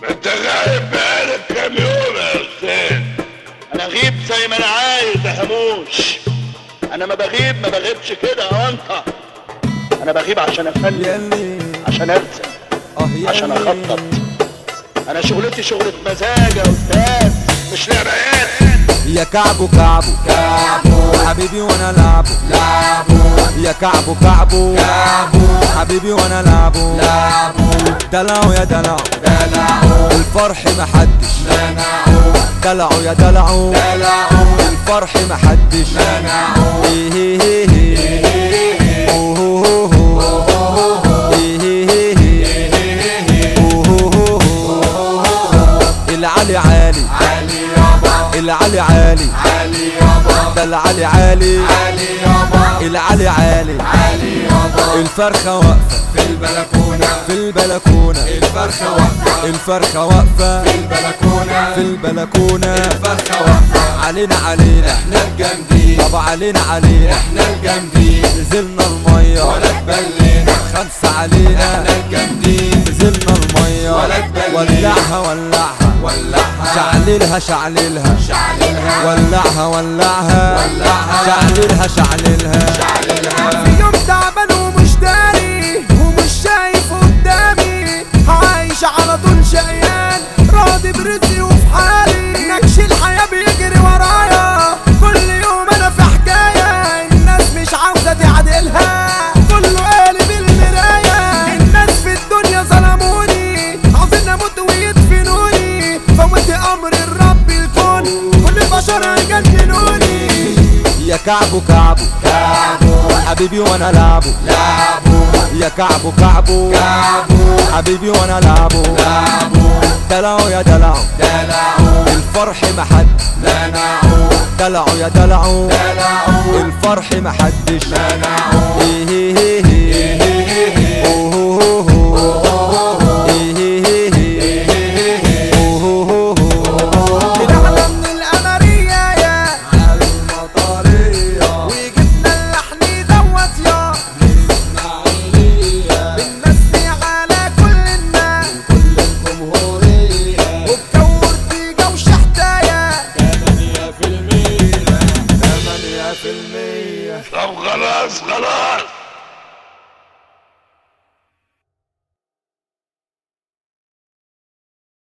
انت غايب بقالك كام يوم يا استاذ؟ انا اغيب زي ما انا عايز يا هموش. انا ما بغيبش كده يا انت. انا بغيب عشان افنن، عشان ارسم، عشان اخطط. انا شغلتي شغلة مزاج يا استاذ، مش لعبة عيال. يا كعبو كعبو كعبو حبيبي وانا لعبو لعبو، يا كعبو كعبو كعبو حبيبي وانا لعبو لعبو، دلعو يا دلعو دلعو الفرح محدش منعو، دلعو يا دلعو دلعو الفرح محدش منعو. العلي عالي عالي يابا، العلي عالي عالي يابا، ده العلي عالي عالي يابا، العلي عالي عالي يابا. الفرخة واقفة في البلكونة، في البلكونة الفرخة واقفة، الفرخة واقفة في البلكونة، في البلكونة الفرخة واقفة. علينا علينا احنا الجامدين، طب علينا علينا احنا الجامدين. نزلنا المية ولا تبلينا، خمسة علينا احنا الجامدين. نزلنا المية ولا تبلينا، ولعها ولعها ولعها، شعللها شعللها شعللها، ولعها ولعها ولعها، شعللها شعللها شعللها. في يوم تعبان ومش داري ومش شايف قدامي، عايش على طول شقيان، راضي برزقي وفي حالي. نكش الحياة بيجري ورايا، كل يوم انا في حكاية. الناس مش عاوزة تعدلها، كله قالب المراية. الناس في الدنيا ظلموني، عاوزين اموت ويدفنوني. فوت امر الرب الكون، كل البشر هيجننوني. يا كعبو كعبو كعبو حبيبي وانا لعبو لعبو، يا كعبو كعبو كعبو حبيبي وانا لعبو لعبو، دلعو يا دلعو دلعو الفرح محد منعو، دلعو يا دلعو دلعو الفرح محدش منعو. طب خلاص خلاص